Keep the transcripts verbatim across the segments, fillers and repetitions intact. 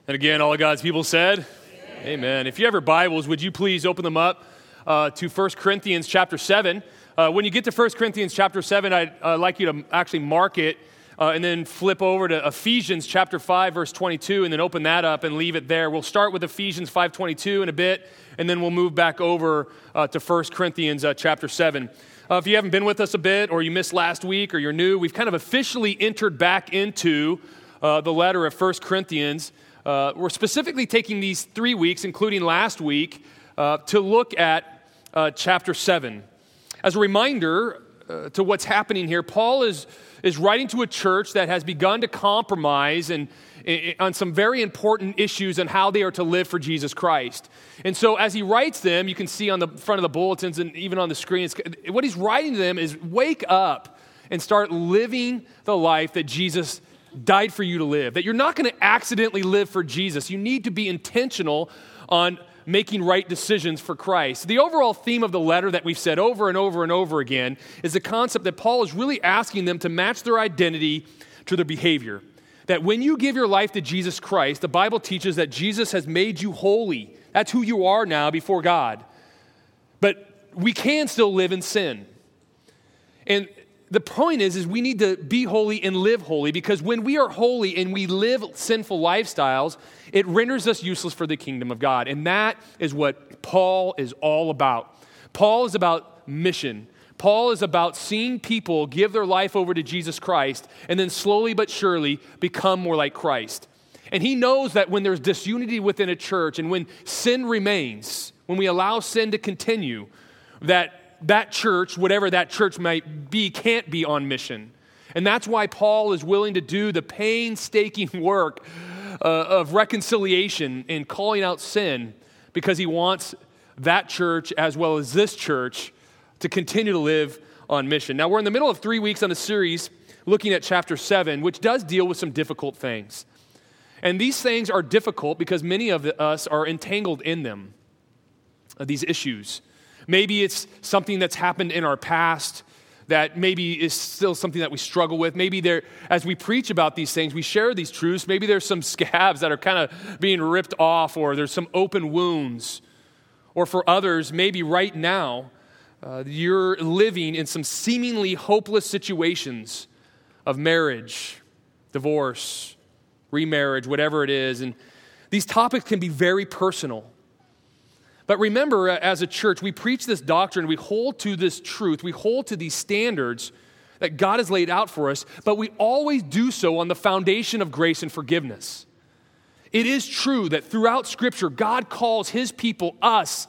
And again, all of God's people said, Amen. Amen. If you have your Bibles, would you please open them up uh, to First Corinthians chapter seven. Uh, when you get to First Corinthians chapter seven, I'd uh, like you to actually mark it uh, and then flip over to Ephesians chapter five, verse twenty-two, and then open that up and leave it there. We'll start with Ephesians five twenty-two in a bit, and then we'll move back over uh, to First Corinthians uh, chapter seven. Uh, if you haven't been with us a bit, or you missed last week, or you're new, we've kind of officially entered back into uh, the letter of First Corinthians. Uh, we're specifically taking these three weeks, including last week, uh, to look at uh, chapter seven. As a reminder uh, to what's happening here, Paul is, is writing to a church that has begun to compromise and, and, on some very important issues on how they are to live for Jesus Christ. And so as he writes them, you can see on the front of the bulletins and even on the screen, what he's writing to them is wake up and start living the life that Jesus died for you to live, that you're not going to accidentally live for Jesus. You need to be intentional on making right decisions for Christ. The overall theme of the letter that we've said over and over and over again is the concept that Paul is really asking them to match their identity to their behavior. That when you give your life to Jesus Christ, the Bible teaches that Jesus has made you holy. That's who you are now before God. But we can still live in sin. And the point is, is we need to be holy and live holy, because when we are holy and we live sinful lifestyles, it renders us useless for the kingdom of God. And that is what Paul is all about. Paul is about mission. Paul is about seeing people give their life over to Jesus Christ and then slowly but surely become more like Christ. And he knows that when there's disunity within a church and when sin remains, when we allow sin to continue, that that church, whatever that church might be, can't be on mission. And that's why Paul is willing to do the painstaking work uh, of reconciliation and calling out sin, because he wants that church as well as this church to continue to live on mission. Now, we're in the middle of three weeks on a series looking at chapter seven, which does deal with some difficult things. And these things are difficult because many of us are entangled in them, uh, these issues. Maybe it's something that's happened in our past that maybe is still something that we struggle with. Maybe there, as we preach about these things, we share these truths. Maybe there's some scabs that are kind of being ripped off, or there's some open wounds. Or for others, maybe right now, uh, you're living in some seemingly hopeless situations of marriage, divorce, remarriage, whatever it is. And these topics can be very personal. But remember, as a church, we preach this doctrine, we hold to this truth, we hold to these standards that God has laid out for us, but we always do so on the foundation of grace and forgiveness. It is true that throughout Scripture, God calls His people, us,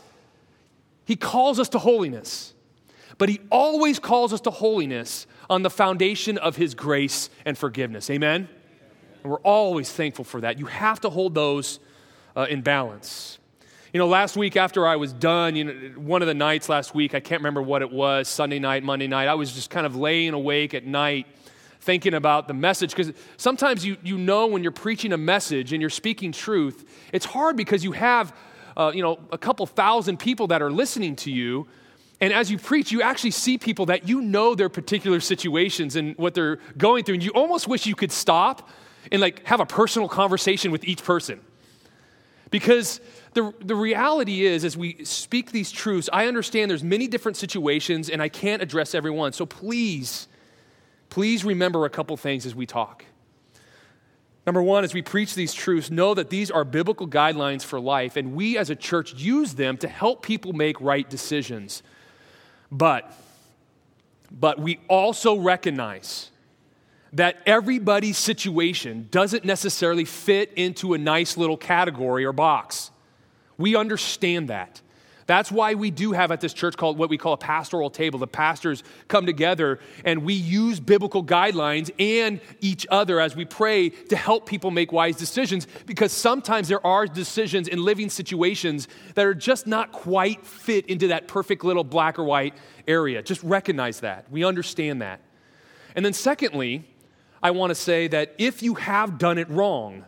He calls us to holiness. But He always calls us to holiness on the foundation of His grace and forgiveness. Amen? And we're always thankful for that. You have to hold those uh, in balance. You know, last week after I was done, you know, one of the nights last week, I can't remember what it was, Sunday night, Monday night, I was just kind of laying awake at night thinking about the message, because sometimes you you know when you're preaching a message and you're speaking truth, it's hard because you have, uh, you know, a couple thousand people that are listening to you, and as you preach, you actually see people that you know their particular situations and what they're going through, and you almost wish you could stop and like have a personal conversation with each person. Because the, the reality is, as we speak these truths, I understand there's many different situations and I can't address every one. So please, please remember a couple things as we talk. Number one, as we preach these truths, know that these are biblical guidelines for life, and we as a church use them to help people make right decisions. But, but we also recognize that everybody's situation doesn't necessarily fit into a nice little category or box. We understand that. That's why we do have at this church called what we call a pastoral table. The pastors come together and we use biblical guidelines and each other as we pray to help people make wise decisions, because sometimes there are decisions in living situations that are just not quite fit into that perfect little black or white area. Just recognize that. We understand that. And then secondly, I want to say that if you have done it wrong,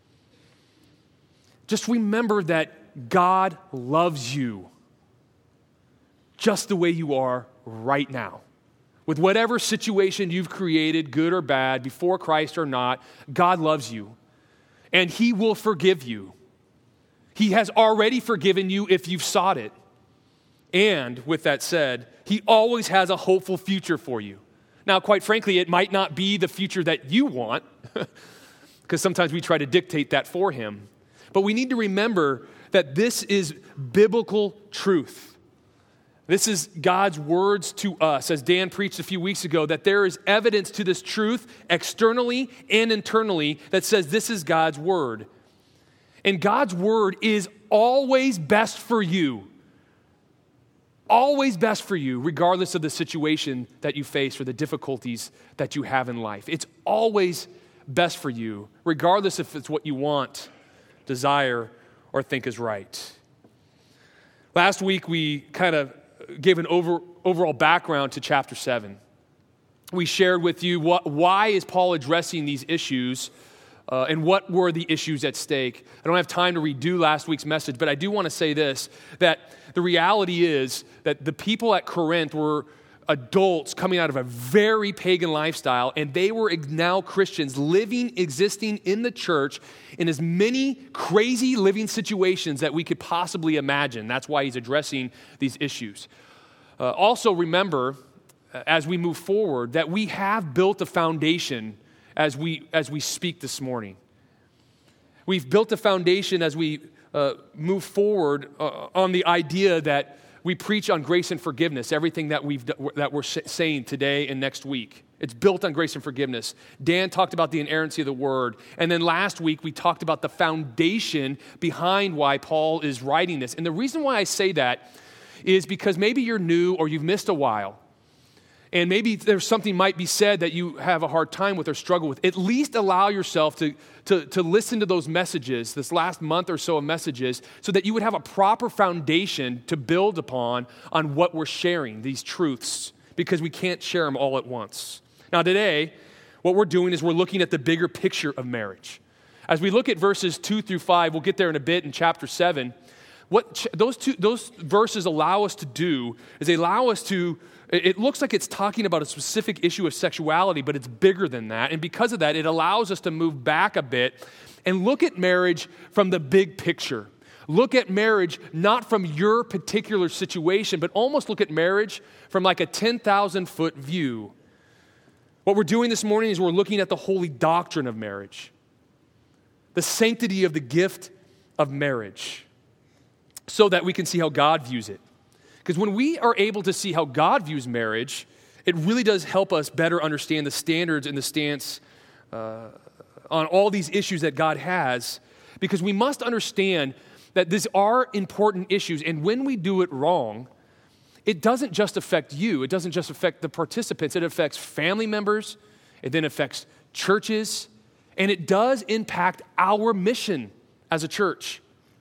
just remember that God loves you just the way you are right now. With whatever situation you've created, good or bad, before Christ or not, God loves you. and he will forgive you. He has already forgiven you if you've sought it. And with that said, he always has a hopeful future for you. Now, quite frankly, it might not be the future that you want, because sometimes we try to dictate that for him. But we need to remember that this is biblical truth. This is God's words to us, as Dan preached a few weeks ago, that there is evidence to this truth externally and internally that says this is God's word. And God's word is always best for you. Always best for you, regardless of the situation that you face or the difficulties that you have in life. It's always best for you, regardless if it's what you want, desire, or think is right. Last week, we kind of gave an over, overall background to chapter seven. We shared with you what, why is Paul addressing these issues uh, and what were the issues at stake. I don't have time to redo last week's message, but I do want to say this, that the reality is that the people at Corinth were adults coming out of a very pagan lifestyle, and they were now Christians living, existing in the church in as many crazy living situations that we could possibly imagine. That's why he's addressing these issues. Uh, also remember, uh, as we move forward, that we have built a foundation as we as we speak this morning. We've built a foundation as we uh, move forward uh, on the idea that we preach on grace and forgiveness, everything that, we've, that we're saying today and next week. It's built on grace and forgiveness. Dan talked about the inerrancy of the word. And then last week, we talked about the foundation behind why Paul is writing this. And the reason why I say that is because maybe you're new or you've missed a while. And maybe there's something might be said that you have a hard time with or struggle with. At least allow yourself to, to, to listen to those messages, this last month or so of messages, so that you would have a proper foundation to build upon on what we're sharing, these truths, because we can't share them all at once. Now today, what we're doing is we're looking at the bigger picture of marriage. As we look at verses two through five, we'll get there in a bit in chapter seven, what ch- those, two, those verses allow us to do is they allow us to It looks like it's talking about a specific issue of sexuality, but it's bigger than that. And because of that, it allows us to move back a bit and look at marriage from the big picture. Look at marriage not from your particular situation, but almost look at marriage from like a ten thousand foot view. What we're doing this morning is we're looking at the holy doctrine of marriage, the sanctity of the gift of marriage, so that we can see how God views it. Because when we are able to see how God views marriage, it really does help us better understand the standards and the stance uh, on all these issues that God has. Because we must understand that these are important issues, and when we do it wrong, it doesn't just affect you. It doesn't just affect the participants. It affects family members. It then affects churches. And it does impact our mission as a church.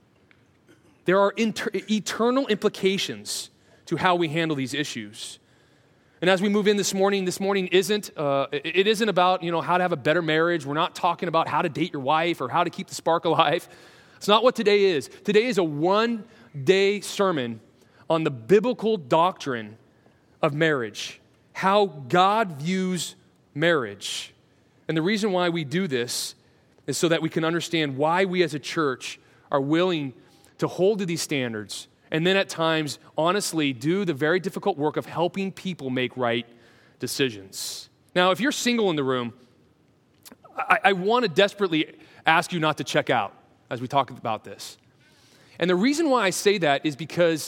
There are inter- eternal implications to how we handle these issues. And as we move in this morning, this morning isn't, uh, it isn't about, you know, how to have a better marriage. We're not talking about how to date your wife or how to keep the spark alive. It's not what today is. Today is a one-day sermon on the biblical doctrine of marriage, how God views marriage. And the reason why we do this is so that we can understand why we as a church are willing to hold to these standards, and then at times, honestly, do the very difficult work of helping people make right decisions. Now, if you're single in the room, I, I want to desperately ask you not to check out as we talk about this. And the reason why I say that is because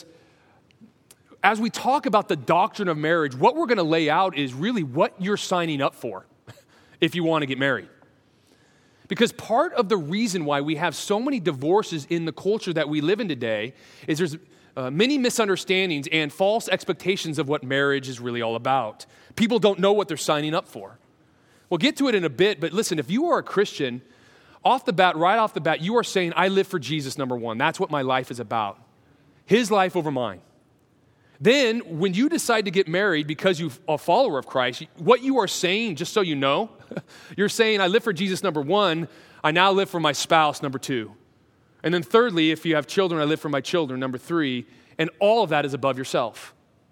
as we talk about the doctrine of marriage, what we're going to lay out is really what you're signing up for if you want to get married. Because part of the reason why we have so many divorces in the culture that we live in today is there's uh, many misunderstandings and false expectations of what marriage is really all about. People don't know what they're signing up for. We'll get to it in a bit, but listen, if you are a Christian, off the bat, right off the bat, you are saying, I live for Jesus, number one. That's what my life is about. His life over mine. Then, when you decide to get married because you're a follower of Christ, what you are saying, just so you know, you're saying, I live for Jesus, number one. I now live for my spouse, number two. And then thirdly, if you have children, I live for my children, number three. And all of that is above yourself.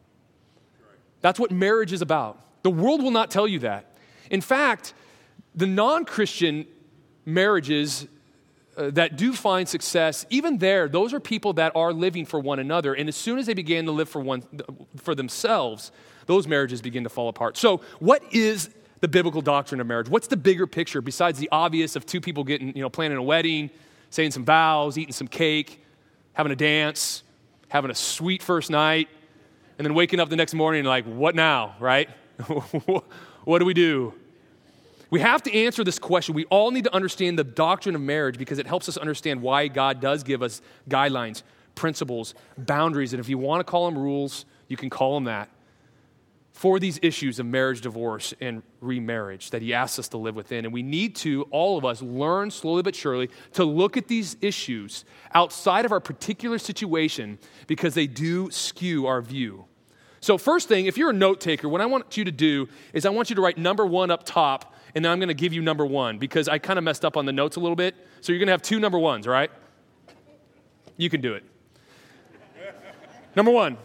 That's what marriage is about. The world will not tell you that. In fact, the non-Christian marriages uh, that do find success, even there, those are people that are living for one another. And as soon as they begin to live for one for themselves, those marriages begin to fall apart. So what is the biblical doctrine of marriage? What's the bigger picture besides the obvious of two people getting, you know, planning a wedding, saying some vows, eating some cake, having a dance, having a sweet first night, and then waking up the next morning and like, what now, right? What do we do? We have to answer this question. We all need to understand the doctrine of marriage because it helps us understand why God does give us guidelines, principles, boundaries, and if you want to call them rules, you can call them that, for these issues of marriage, divorce, and remarriage that he asks us to live within. And we need to, all of us, learn slowly but surely to look at these issues outside of our particular situation because they do skew our view. So first thing, if you're a note taker, what I want you to do is I want you to write number one up top, and then I'm going to give you number one because I kind of messed up on the notes a little bit. So you're going to have two number ones, all right? You can do it. Number one.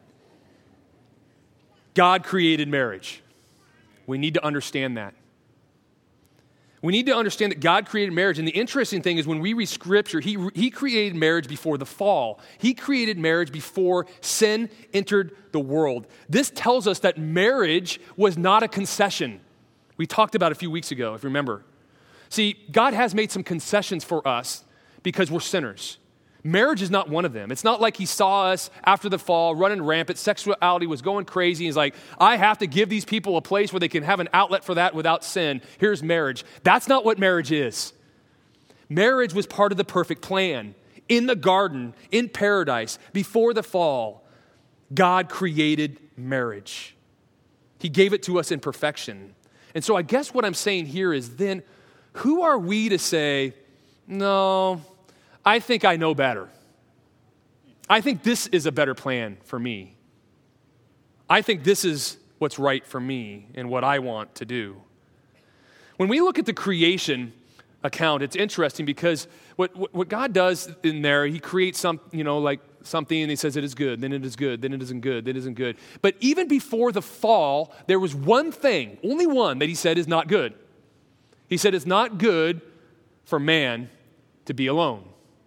God created marriage. We need to understand that. We need to understand that God created marriage. And the interesting thing is when we read Scripture, he, he created marriage before the fall. He created marriage before sin entered the world. This tells us that marriage was not a concession. We talked about it a few weeks ago, if you remember. See, God has made some concessions for us because we're sinners. Marriage is not one of them. It's not like he saw us after the fall running rampant. Sexuality was going crazy. He's like, I have to give these people a place where they can have an outlet for that without sin. Here's marriage. That's not what marriage is. Marriage was part of the perfect plan. In the garden, in paradise, before the fall, God created marriage. He gave it to us in perfection. And so I guess what I'm saying here is then, who are we to say, no, I think I know better. I think this is a better plan for me. I think this is what's right for me and what I want to do. When we look at the creation account, it's interesting because what, what, what God does in there, he creates some, you know, like something and he says it is good, then it is good, then it isn't good, then it isn't good. But even before the fall, there was one thing, only one that he said is not good. He said it's not good for man to be alone.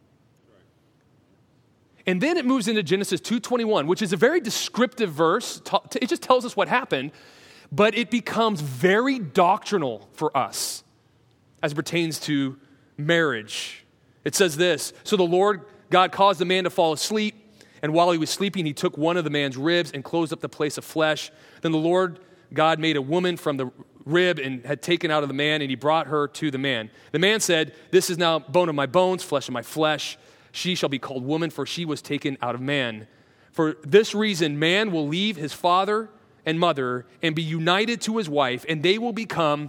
And then it moves into Genesis two twenty-one, which is a very descriptive verse. It just tells us what happened, but it becomes very doctrinal for us as it pertains to marriage. It says this, so the Lord God caused the man to fall asleep, and while he was sleeping, he took one of the man's ribs and closed up the place of flesh. Then the Lord God made a woman from the rib and had taken out of the man, and he brought her to the man. The man said, this is now bone of my bones, flesh of my flesh. She shall be called woman, for she was taken out of man. For this reason, man will leave his father and mother and be united to his wife, and they will become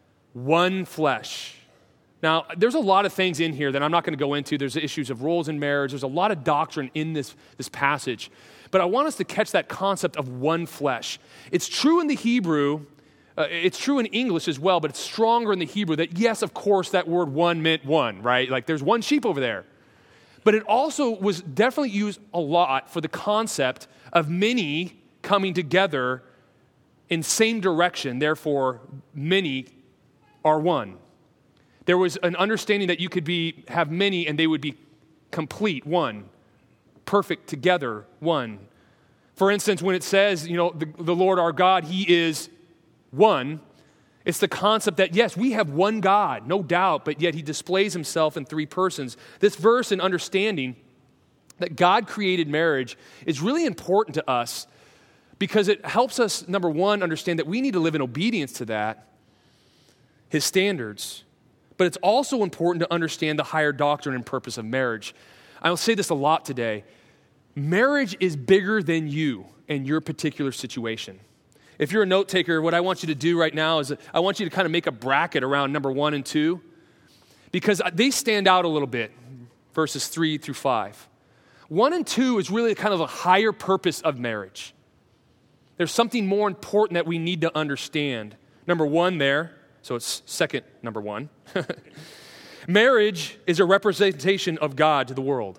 one flesh. Now, there's a lot of things in here that I'm not going to go into. There's issues of roles in marriage. There's a lot of doctrine in this, this passage. But I want us to catch that concept of one flesh. It's true in the Hebrew. Uh, it's true in English as well, but it's stronger in the Hebrew that, yes, of course, that word one meant one, right? Like there's one sheep over there. But it also was definitely used a lot for the concept of many coming together in same direction, therefore many are one. There was an understanding that you could be have many and they would be complete, one, perfect together, one. For instance, when it says, you know, the, the Lord our God, he is one, it's the concept that, yes, we have one God, no doubt, but yet he displays himself in three persons. This verse and understanding that God created marriage is really important to us because it helps us, number one, understand that we need to live in obedience to that, his standards. But it's also important to understand the higher doctrine and purpose of marriage. I'll say this a lot today. Marriage is bigger than you and your particular situation. If you're a note taker, what I want you to do right now is I want you to kind of make a bracket around number one and two because they stand out a little bit, verses three through five. One and two is really kind of a higher purpose of marriage. There's something more important that we need to understand. Number one there, so it's second number one. Marriage is a representation of God to the world.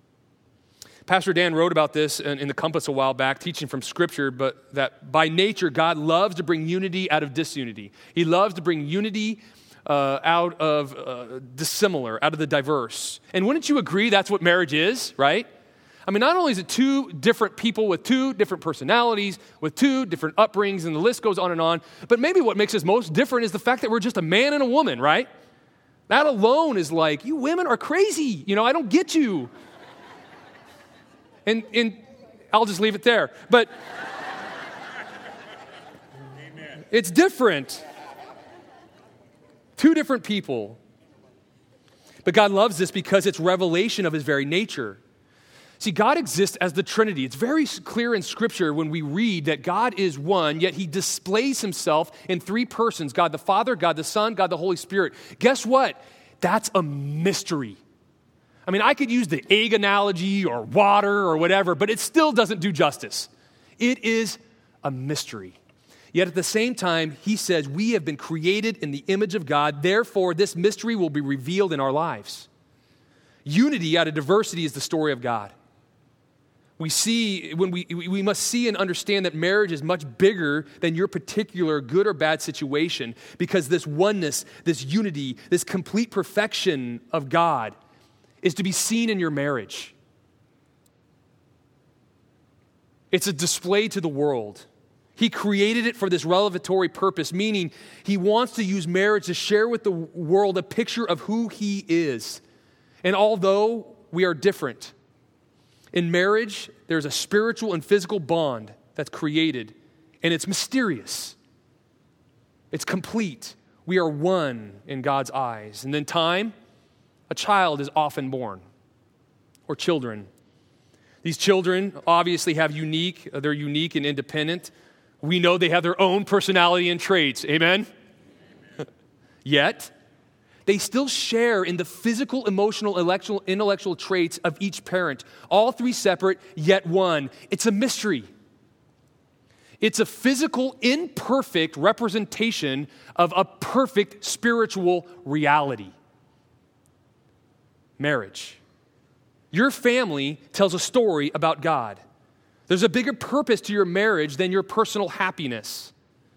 Pastor Dan wrote about this in, in the Compass a while back, teaching from Scripture, but that by nature, God loves to bring unity out of disunity. He loves to bring unity uh, out of uh, dissimilar, out of the diverse. And wouldn't you agree that's what marriage is, right? I mean, not only is it two different people with two different personalities, with two different upbringings, and the list goes on and on, but maybe what makes us most different is the fact that we're just a man and a woman, right? That alone is like, you women are crazy. You know, I don't get you. And, and I'll just leave it there. But Amen. It's different. Two different people. But God loves this because it's revelation of his very nature. See, God exists as the Trinity. It's very clear in Scripture when we read that God is one, yet he displays himself in three persons, God the Father, God the Son, God the Holy Spirit. Guess what? That's a mystery. I mean, I could use the egg analogy or water or whatever, but it still doesn't do justice. It is a mystery. Yet at the same time, he says, we have been created in the image of God, therefore this mystery will be revealed in our lives. Unity out of diversity is the story of God. We see, when we, we must see and understand that marriage is much bigger than your particular good or bad situation, because this oneness, this unity, this complete perfection of God is to be seen in your marriage. It's a display to the world. He created it for this revelatory purpose, meaning he wants to use marriage to share with the world a picture of who he is. And although we are different, in marriage, there's a spiritual and physical bond that's created, and it's mysterious. It's complete. We are one in God's eyes. And then time, a child is often born, or children. These children obviously have unique, they're unique and independent. We know they have their own personality and traits. Amen? Amen. Yet, they still share in the physical, emotional, intellectual, intellectual traits of each parent. All three separate, yet one. It's a mystery. It's a physical, imperfect representation of a perfect spiritual reality. Marriage. Your family tells a story about God. There's a bigger purpose to your marriage than your personal happiness.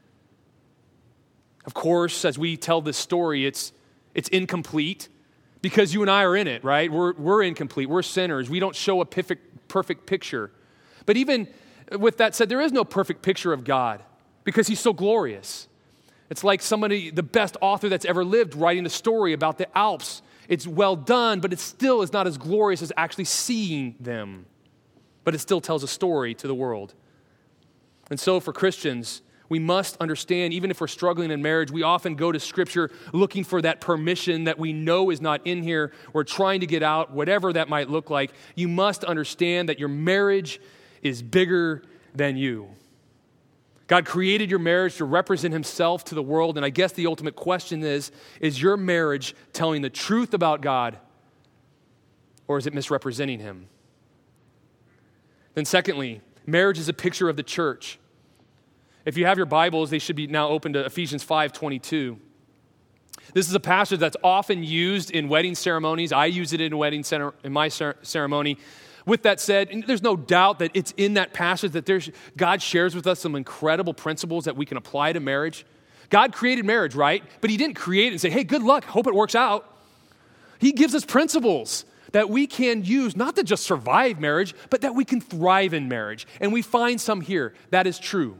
Of course, as we tell this story, it's It's incomplete because you and I are in it, right? We're, we're incomplete. We're sinners. We don't show a perfect, perfect picture. But even with that said, there is no perfect picture of God because he's so glorious. It's like somebody, the best author that's ever lived, writing a story about the Alps. It's well done, but it still is not as glorious as actually seeing them. But it still tells a story to the world. And so for Christians, we must understand, even if we're struggling in marriage, we often go to Scripture looking for that permission that we know is not in here. We're trying to get out, whatever that might look like. You must understand that your marriage is bigger than you. God created your marriage to represent himself to the world, and I guess the ultimate question is, is your marriage telling the truth about God, or is it misrepresenting him? Then secondly, marriage is a picture of the church. If you have your Bibles, they should be now open to Ephesians five twenty-two. This is a passage that's often used in wedding ceremonies. I use it in a wedding center, in my ceremony. With that said, there's no doubt that it's in that passage that there's, God shares with us some incredible principles that we can apply to marriage. God created marriage, right? But he didn't create it and say, hey, good luck, hope it works out. He gives us principles that we can use, not to just survive marriage, but that we can thrive in marriage. And we find some here. That is true.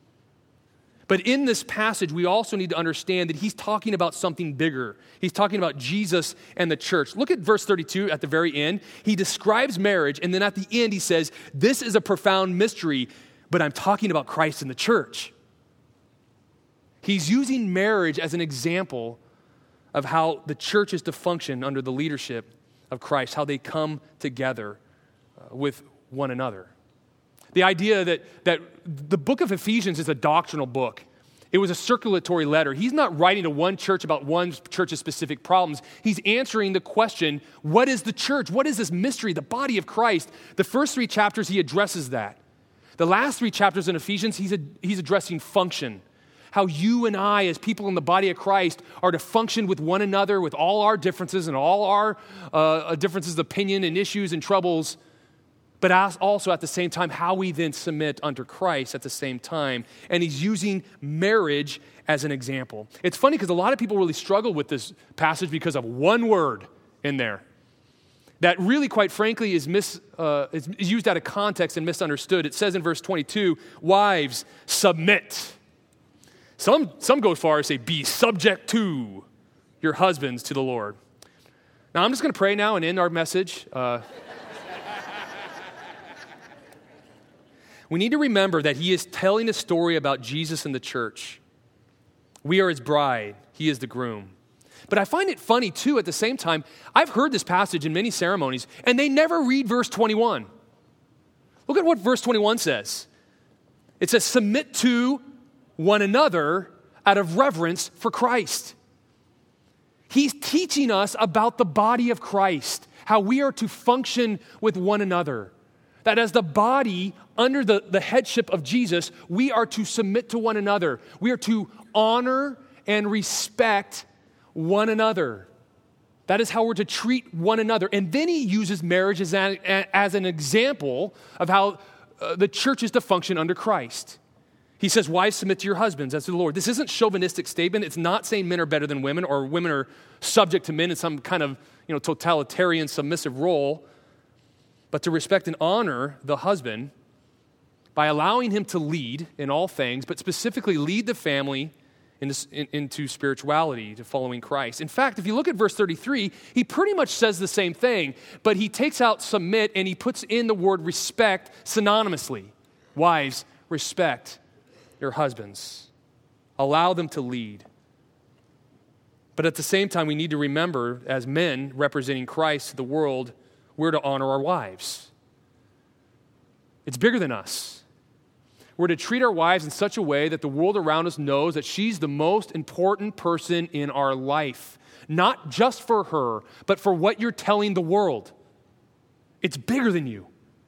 But in this passage, we also need to understand that he's talking about something bigger. He's talking about Jesus and the church. Look at verse thirty-two at the very end. He describes marriage, and then at the end he says, this is a profound mystery, but I'm talking about Christ and the church. He's using marriage as an example of how the church is to function under the leadership of Christ, how they come together uh, with one another. The idea that, that the book of Ephesians is a doctrinal book. It was a circulatory letter. He's not writing to one church about one church's specific problems. He's answering the question, what is the church? What is this mystery, the body of Christ? The first three chapters, he addresses that. The last three chapters in Ephesians, he's, a, he's addressing function. How you and I, as people in the body of Christ, are to function with one another, with all our differences and all our uh, differences of opinion and issues and troubles, but also at the same time, how we then submit under Christ at the same time. And he's using marriage as an example. It's funny because a lot of people really struggle with this passage because of one word in there that really, quite frankly, is, mis, uh, is used out of context and misunderstood. It says in verse twenty-two, wives, submit. Some, some go as far as say, be subject to your husbands to the Lord. Now, I'm just going to pray now and end our message. Uh, we need to remember that he is telling a story about Jesus and the church. We are his bride. He is the groom. But I find it funny, too, at the same time, I've heard this passage in many ceremonies, and they never read verse twenty-one. Look at what verse twenty-one says. It says, submit to one another out of reverence for Christ. He's teaching us about the body of Christ, how we are to function with one another. That as the body under the, the headship of Jesus, we are to submit to one another. We are to honor and respect one another. That is how we're to treat one another. And then he uses marriage as an, as an example of how uh, the church is to function under Christ. He says, wives, submit to your husbands as to the Lord. This isn't chauvinistic statement. It's not saying men are better than women or women are subject to men in some kind of, you know, totalitarian submissive role, but to respect and honor the husband by allowing him to lead in all things, but specifically lead the family into, in, into spirituality, to following Christ. In fact, if you look at verse thirty-three, he pretty much says the same thing, but he takes out submit and he puts in the word respect synonymously. Wives, respect your husbands. Allow them to lead. But at the same time, we need to remember, as men representing Christ to the world, we're to honor our wives. It's bigger than us. We're to treat our wives in such a way that the world around us knows that she's the most important person in our life. Not just for her, but for what you're telling the world. It's bigger than you.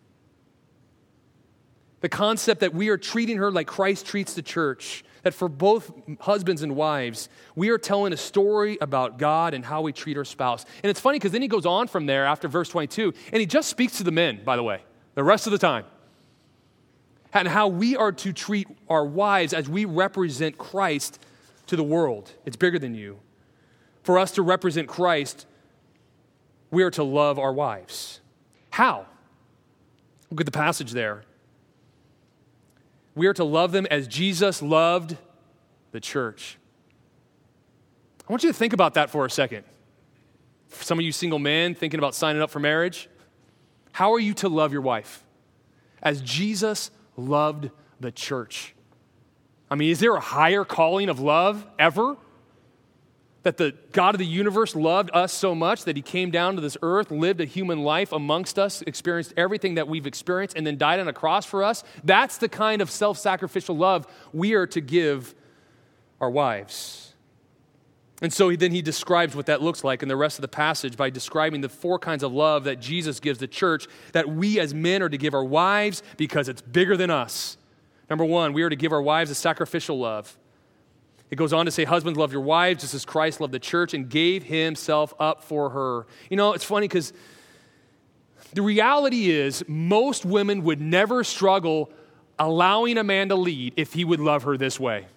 The concept that we are treating her like Christ treats the church, that for both husbands and wives, we are telling a story about God and how we treat our spouse. And it's funny because then he goes on from there after verse twenty-two, and he just speaks to the men, by the way, the rest of the time. And how we are to treat our wives as we represent Christ to the world. It's bigger than you. For us to represent Christ, we are to love our wives. How? Look at the passage there. We are to love them as Jesus loved the church. I want you to think about that for a second. For some of you single men thinking about signing up for marriage, how are you to love your wife? As Jesus loved the church. I mean, is there a higher calling of love ever? That the God of the universe loved us so much that he came down to this earth, lived a human life amongst us, experienced everything that we've experienced, and then died on a cross for us? That's the kind of self-sacrificial love we are to give our wives. And so then he describes what that looks like in the rest of the passage by describing the four kinds of love that Jesus gives the church, that we as men are to give our wives because it's bigger than us. Number one, we are to give our wives a sacrificial love. It goes on to say, husbands, love your wives just as Christ loved the church and gave himself up for her. You know, it's funny because the reality is most women would never struggle allowing a man to lead if he would love her this way.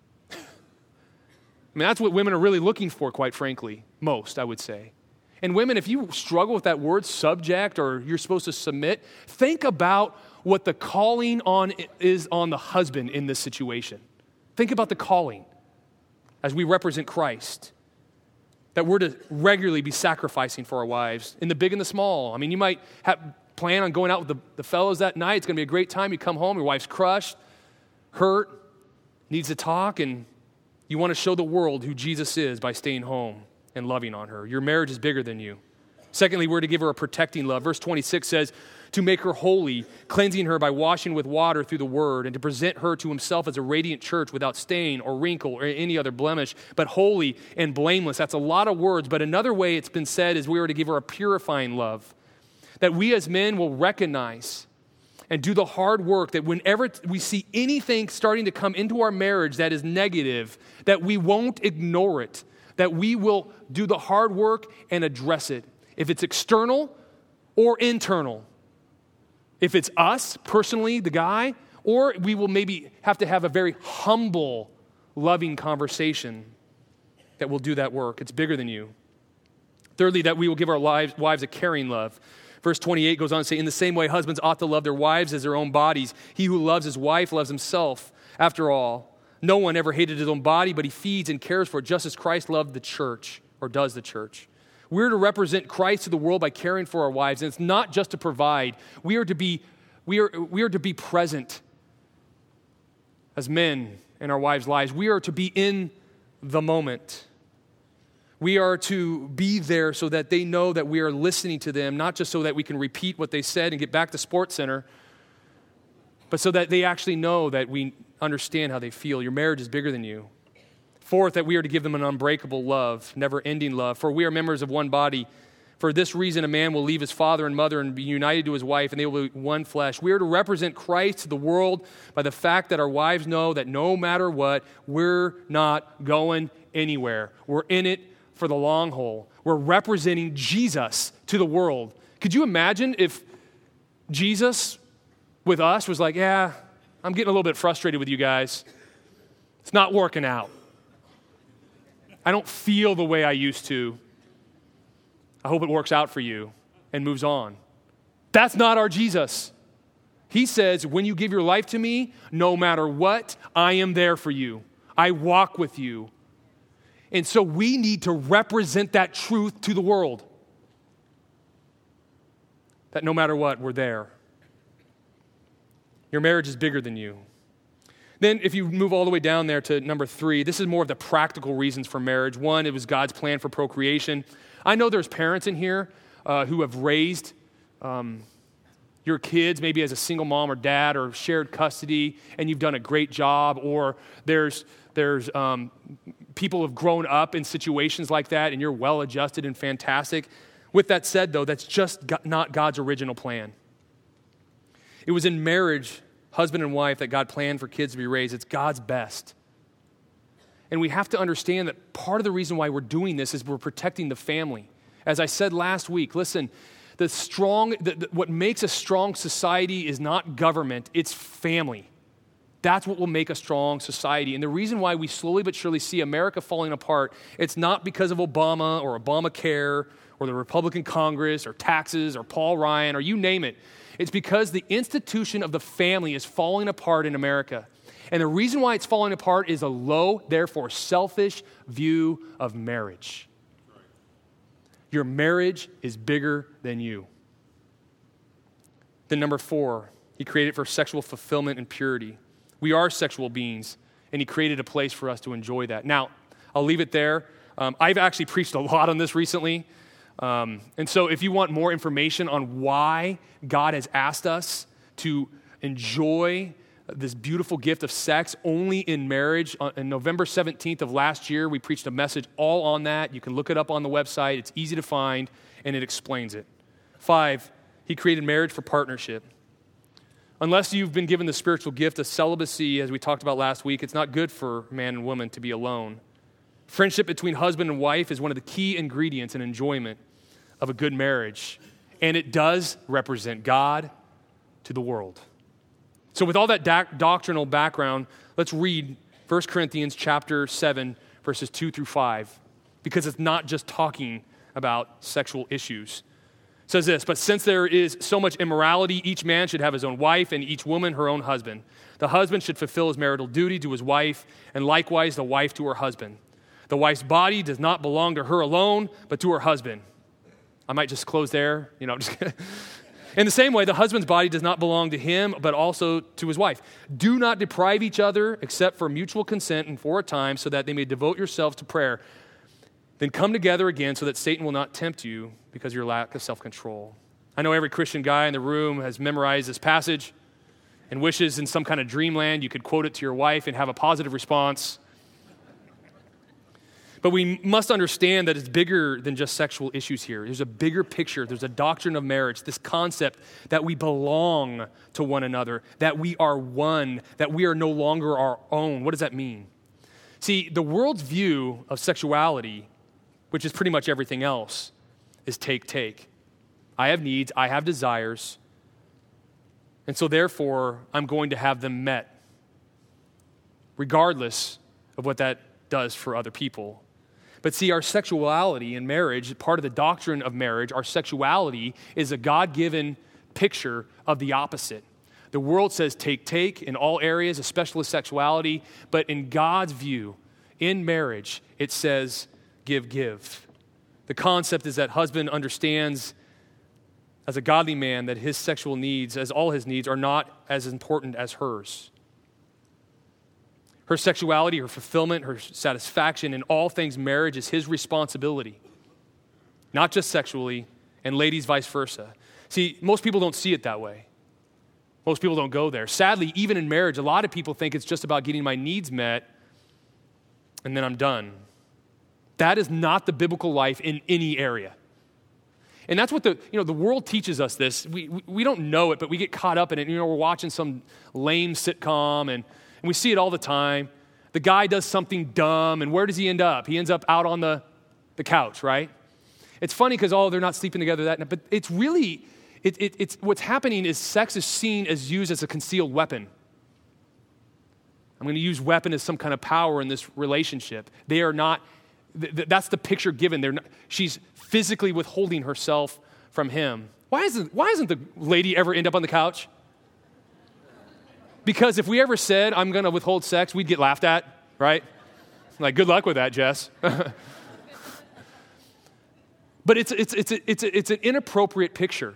I mean, that's what women are really looking for, quite frankly. Most, I would say. And women, if you struggle with that word subject or you're supposed to submit, think about what the calling on is on the husband in this situation. Think about the calling as we represent Christ, that we're to regularly be sacrificing for our wives in the big and the small. I mean, you might have plan on going out with the, the fellows that night. It's going to be a great time. You come home, your wife's crushed, hurt, needs to talk, and you want to show the world who Jesus is by staying home and loving on her. Your marriage is bigger than you. Secondly, we're to give her a protecting love. Verse twenty-six says, to make her holy, cleansing her by washing with water through the word, and to present her to himself as a radiant church without stain or wrinkle or any other blemish, but holy and blameless. That's a lot of words, but another way it's been said is we are to give her a purifying love. That we as men will recognize and do the hard work that whenever we see anything starting to come into our marriage that is negative, that we won't ignore it, that we will do the hard work and address it. If it's external or internal, if it's us personally, the guy, or we will maybe have to have a very humble, loving conversation that will do that work. It's bigger than you. Thirdly, that we will give our lives, wives a caring love. Verse twenty-eight goes on to say, in the same way, husbands ought to love their wives as their own bodies. He who loves his wife loves himself. After all, no one ever hated his own body, but he feeds and cares for it, just as Christ loved the church, or does the church. We're to represent Christ to the world by caring for our wives, and it's not just to provide. We are to be, we are, we are to be present as men in our wives' lives. We are to be in the moment. We are to be there so that they know that we are listening to them, not just so that we can repeat what they said and get back to Sports Center, but so that they actually know that we understand how they feel. Your marriage is bigger than you. Fourth, that we are to give them an unbreakable love, never-ending love, for we are members of one body. For this reason, a man will leave his father and mother and be united to his wife, and they will be one flesh. We are to represent Christ to the world by the fact that our wives know that no matter what, we're not going anywhere. We're in it for the long haul. We're representing Jesus to the world. Could you imagine if Jesus with us was like, yeah, I'm getting a little bit frustrated with you guys. It's not working out. I don't feel the way I used to. I hope it works out for you, and moves on. That's not our Jesus. He says, when you give your life to me, no matter what, I am there for you. I walk with you. And so we need to represent that truth to the world. That no matter what, we're there. Your marriage is bigger than you. Then if you move all the way down there to number three, this is more of the practical reasons for marriage. One, it was God's plan for procreation. I know there's parents in here uh, who have raised um, your kids maybe as a single mom or dad or shared custody, and you've done a great job. Or there's there's um, people who have grown up in situations like that, and you're well-adjusted and fantastic. With that said, though, that's just not God's original plan. It was in marriage, husband and wife, that God planned for kids to be raised. It's God's best. And we have to understand that part of the reason why we're doing this is we're protecting the family. As I said last week, listen, the strong, the, the, what makes a strong society is not government, it's family. That's what will make a strong society. And the reason why we slowly but surely see America falling apart, it's not because of Obama or Obamacare or the Republican Congress or taxes or Paul Ryan or you name it. It's because the institution of the family is falling apart in America. And the reason why it's falling apart is a low, therefore selfish view of marriage. Your marriage is bigger than you. Then number four, he created for sexual fulfillment and purity. We are sexual beings, and he created a place for us to enjoy that. Now, I'll leave it there. Um, I've actually preached a lot on this recently. Um, and so if you want more information on why God has asked us to enjoy this beautiful gift of sex only in marriage, on November seventeenth of last year, we preached a message all on that. You can look it up on the website. It's easy to find, and it explains it. Five, he created marriage for partnership. Unless you've been given the spiritual gift of celibacy, as we talked about last week, it's not good for man and woman to be alone. Friendship between husband and wife is one of the key ingredients and enjoyment of a good marriage, and it does represent God to the world. So with all that doc- doctrinal background, let's read First Corinthians chapter seven, verses two through five, because it's not just talking about sexual issues. It says this, but since there is so much immorality, each man should have his own wife and each woman her own husband. The husband should fulfill his marital duty to his wife, and likewise the wife to her husband. The wife's body does not belong to her alone, but to her husband. I might just close there, you know, just in the same way, the husband's body does not belong to him, but also to his wife. Do not deprive each other except for mutual consent and for a time so that they may devote yourselves to prayer. Then come together again so that Satan will not tempt you because of your lack of self-control. I know every Christian guy in the room has memorized this passage and wishes in some kind of dreamland you could quote it to your wife and have a positive response. But we must understand that it's bigger than just sexual issues here. There's a bigger picture. There's a doctrine of marriage, this concept that we belong to one another, that we are one, that we are no longer our own. What does that mean? See, the world's view of sexuality, which is pretty much everything else, is take, take. I have needs, I have desires, And so therefore, I'm going to have them met, regardless of what that does for other people. But see, our sexuality in marriage, part of the doctrine of marriage, our sexuality is a God-given picture of the opposite. The world says take, take in all areas, especially with sexuality. But in God's view, in marriage, it says give, give. The concept is that husband understands as a godly man that his sexual needs, as all his needs, are not as important as hers. Her sexuality, her fulfillment, her satisfaction in all things marriage is his responsibility, not just sexually, and ladies, vice versa. See, most people don't see it that way. Most people don't go there. Sadly, even in marriage, a lot of people think it's just about getting my needs met and then I'm done. That is not the biblical life in any area. And that's what the, you know, the world teaches us this. We, we, we don't know it, but we get caught up in it. You know, we're watching some lame sitcom and, and we see it all the time. The guy does something dumb and where does he end up? He ends up out on the, the couch, right? It's funny because, oh, they're not sleeping together that night, but it's really... It, it, it's, what's happening is sex is seen as used as a concealed weapon. I'm going to use weapon as some kind of power in this relationship. They are not, th- th- that's the picture given. They're not, she's physically withholding herself from him. Why isn't, why isn't the lady ever end up on the couch? Because if we ever said, I'm going to withhold sex, we'd get laughed at, right? Like, good luck with that, Jess. But it's, it's, it's, a, it's, a, it's an inappropriate picture.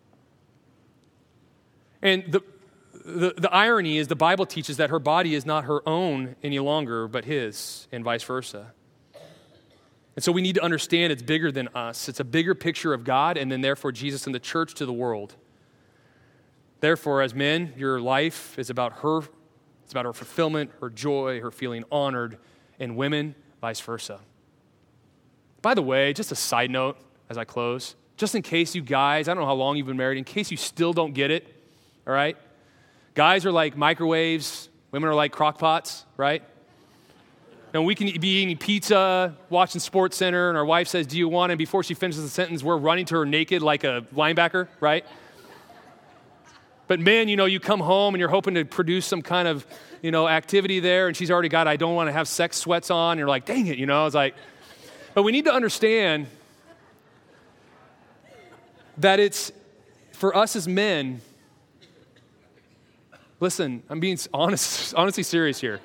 And the, the the irony is the Bible teaches that her body is not her own any longer, but his, and vice versa. And so we need to understand it's bigger than us. It's a bigger picture of God, and then therefore Jesus and the church to the world. Therefore, as men, your life is about her. It's about her fulfillment, her joy, her feeling honored, and women, vice versa. By the way, just a side note as I close, just in case you guys, I don't know how long you've been married, in case you still don't get it, all right? Guys are like microwaves. Women are like crock pots, right? And we can be eating pizza, watching Sports Center, and our wife says, do you want it? And before she finishes the sentence, we're running to her naked like a linebacker, right? But men, you know, you come home and you're hoping to produce some kind of, you know, activity there, and she's already got, I don't want to have sex sweats on. And you're like, dang it, you know? I was like, but we need to understand that it's, for us as men, listen, I'm being honest, honestly serious here.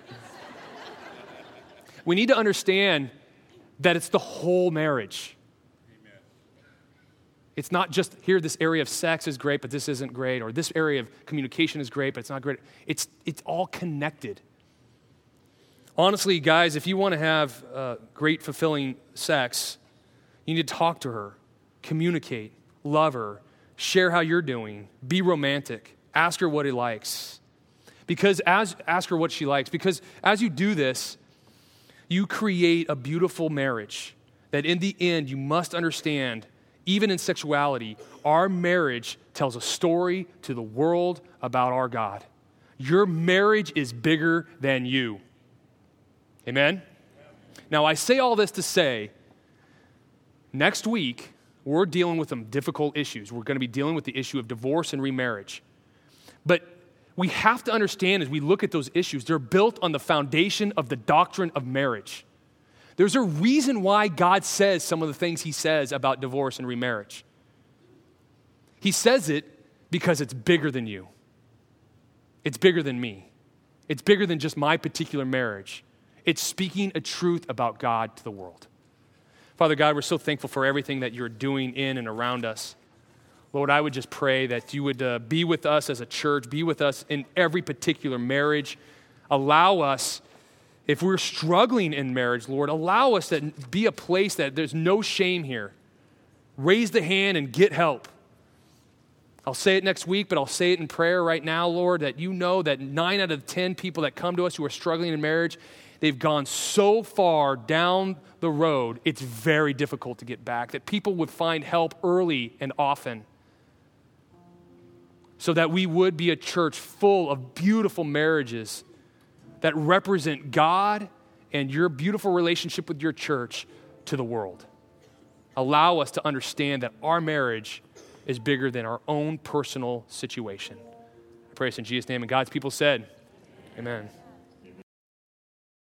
We need to understand that it's the whole marriage. Amen. It's not just here, this area of sex is great, but this isn't great, or this area of communication is great, but it's not great. It's, it's all connected. Honestly, guys, if you want to have uh, great, fulfilling sex, you need to talk to her, communicate, love her, share how you're doing, be romantic, ask her what he likes. Because as, ask her what she likes. Because as you do this, you create a beautiful marriage that in the end you must understand, even in sexuality, our marriage tells a story to the world about our God. Your marriage is bigger than you. Amen? Now, I say all this to say, next week, we're dealing with some difficult issues. We're going to be dealing with the issue of divorce and remarriage. But we have to understand as we look at those issues, they're built on the foundation of the doctrine of marriage. There's a reason why God says some of the things he says about divorce and remarriage. He says it because it's bigger than you. It's bigger than me. It's bigger than just my particular marriage. It's speaking a truth about God to the world. Father God, we're so thankful for everything that you're doing in and around us. Lord, I would just pray that you would uh, be with us as a church, be with us in every particular marriage. Allow us, if we're struggling in marriage, Lord, allow us to be a place that there's no shame here. Raise the hand and get help. I'll say it next week, but I'll say it in prayer right now, Lord, that you know that nine out of ten people that come to us who are struggling in marriage, they've gone so far down the road, it's very difficult to get back, that people would find help early and often, so that we would be a church full of beautiful marriages that represent God and your beautiful relationship with your church to the world. Allow us to understand that our marriage is bigger than our own personal situation. pray this in Jesus' name. And God's people said, amen.